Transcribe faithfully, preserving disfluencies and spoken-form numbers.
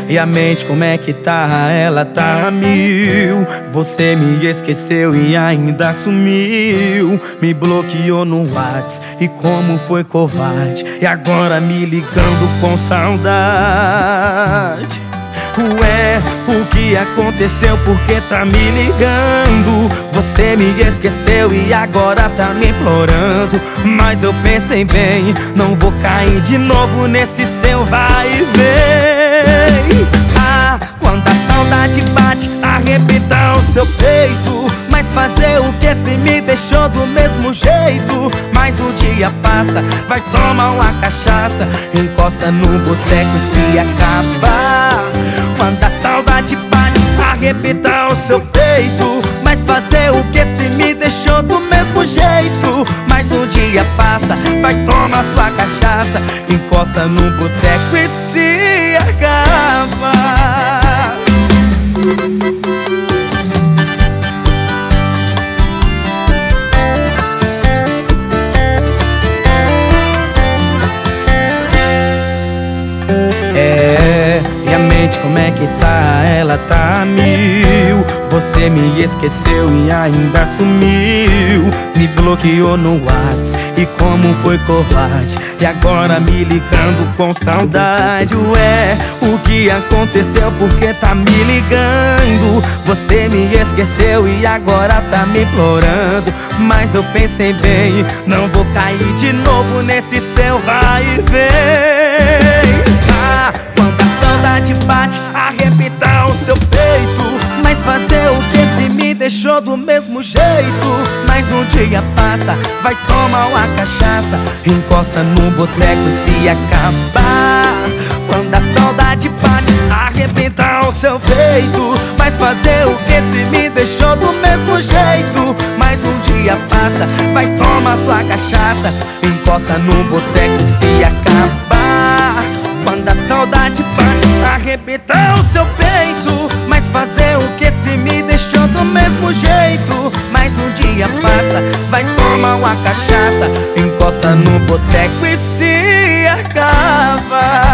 E a mente como é que tá? Ela tá a mil. Você me esqueceu e ainda sumiu. Me bloqueou no WhatsApp e como foi covarde. E agora me ligando com saudade. Ué, o que aconteceu? Por que tá me ligando? Você me esqueceu e agora tá me implorando. Mas eu pensei bem, não vou cair de novo nesse seu vai e vem. Ah, quando a saudade bate, arrebenta o seu peito. Mas fazer o que se me deixou do mesmo jeito? Mas o dia passa, vai tomar uma cachaça, encosta no boteco e se acaba. Quando a saudade bate, arrebenta o seu peito. Mas fazer o que se me deixou do mesmo jeito? Mas o dia passa, vai tomar sua cachaça, encosta no boteco e se acaba. É, e a mente como é que tá? Ela tá a mil. Você me esqueceu e ainda sumiu. Me bloqueou no WhatsApp e como foi covarde. E agora me ligando com saudade. Ué, o que aconteceu? Por que tá me ligando? Você me esqueceu e agora tá me implorando. Mas eu pensei bem, não vou cair de novo nesse seu vai e vem. Ah, quando a saudade bate, arrebenta o seu peito. Mas fazer o que se me deixou do mesmo jeito? Mas um dia passa, vai tomar uma cachaça, encosta no boteco e se acaba. Quando a saudade bate, arrebenta o seu peito. Mas fazer o que se me deixou do mesmo jeito? Mas um dia passa, vai tomar sua cachaça, encosta no boteco e se acaba. Quando a saudade bate, arrebenta o seu peito. Mas fazer o que se me deixou do mesmo jeito? Mas um dia passa, vai tomar uma cachaça, encosta no boteco e se acaba.